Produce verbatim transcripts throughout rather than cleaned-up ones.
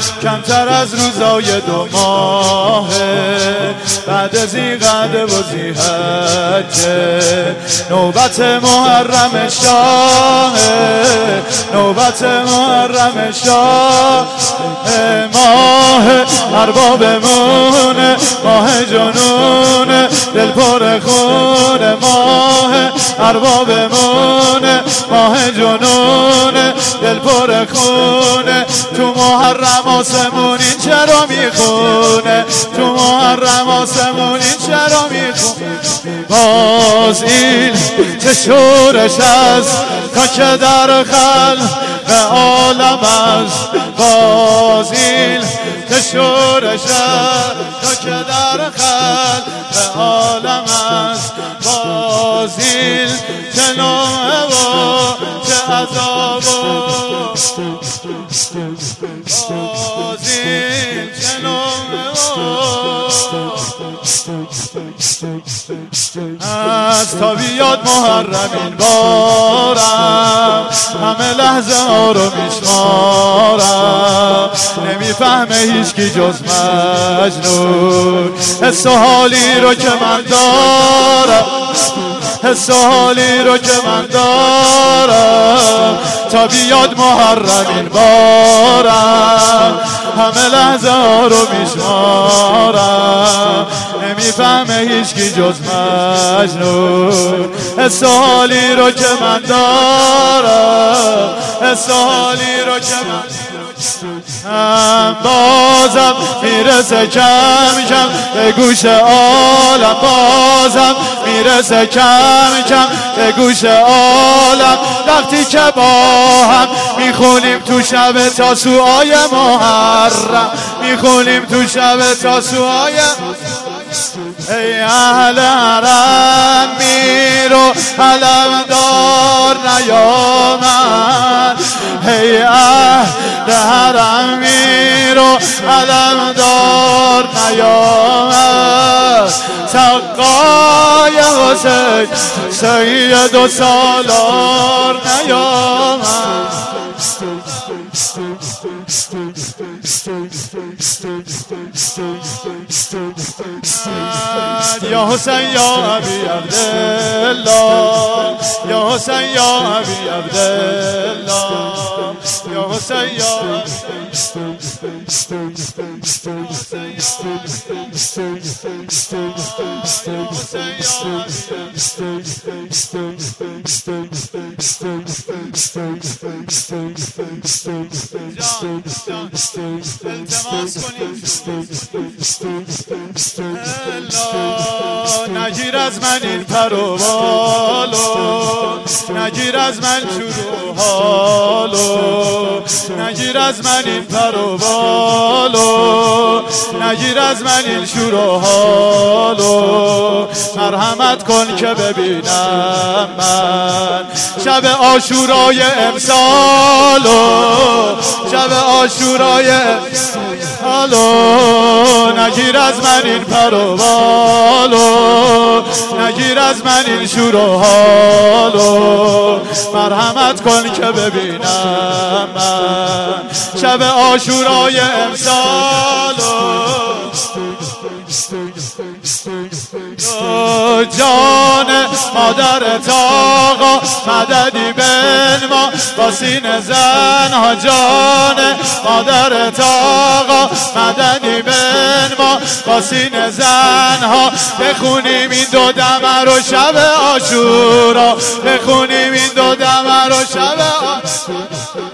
کمتر از روزای دو ماهه، بعد از این قعده و زیحجه نوبت محرم شاهه، نوبت محرم شاه ماه اربابمونه، ماه جنونه دل پر خونه، ماه اربابمونه، ماه جنونه دل پر خونه. تو محرم آسمون این چرا میخونه، تو محرم آسمون این چرا میخونه. باز این چه شورش است تا که در خلق عالم است، باز این چه شورش است تا که در خلق عالم است، باز این چه نوعه و چه عذاب و باز این چه نوعه از تا بیاد محرم این بارم همه لحظه ها رو میشمارم، نمیفهمه هیچکی جز مجنون حس و حالی رو که من دارم، حس و حالی رو که من دارم. تا بیاد محرم این بارم همه لحظه ها رو میشمارم، نمیفهمه هیچکی جز مجنون حس و حالی رو که من دارم، حس و حالی رو که من هم بازم میرسه کم کم به گوش عالم، بازم میرسه کم کم به گوش عالم، وقتی که با هم میخونیم تو شب تاسوعای محرم، میخونیم تو شب تاسوعای ای اهل حرم میرو علم دار نیامد، ای اهل حرم میرو علم دار نیامد، سقای حسین سید و سالار نیامد. یا حسین یا ابی عبدالله، یا حسین یا ابی عبدالله، یا حسین یا التماس کنید نگیر از من این پر و بالو، نگیر از من شور و حالو، نگیر از من این پر و بالو، نگیر از من این شور و حالو، مرحمت کن که ببینم من شب عاشورای امسالو، شب عاشورای امسالو، نگیر از من این پر و بالو، نگیر از من این شور و حالو، مرحمت کن که ببینم من شب عاشورای امسالو. جان مادرت آقا مددی بنما با سینه زنها، جان مادرت آقا مددی بنما با سینه زنها، بخونیم این دو دمه رو شب عاشورا، بخونیم این دو دمه رو شب عاشورا.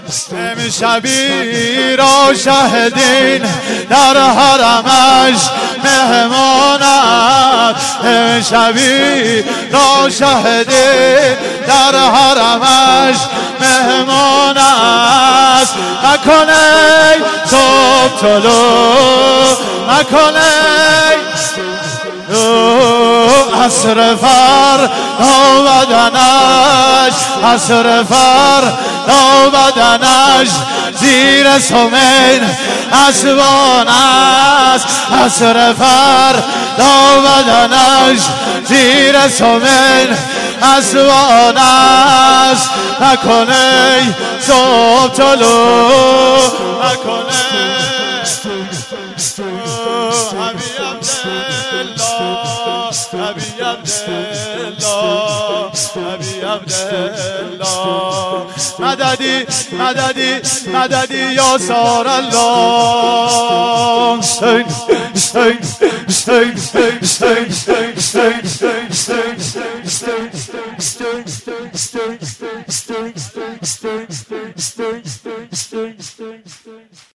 امشبی را شاهدین در حرمش مهمانت، امشبی را شاهدین در حرمش مهمان است، مکنه صبح طلوع مکنه عصر فر نو بدنش، عصر فر نو بدنش زیر سمین اسوان است، عصر فر نو بدنش زیر سمین اسوان است، نکنه صبح طلوع نکنه ابی عبدالله ابی عبدالله مددی مددی مددی یا سار الله حسین حسین حسین حسین حسین حسین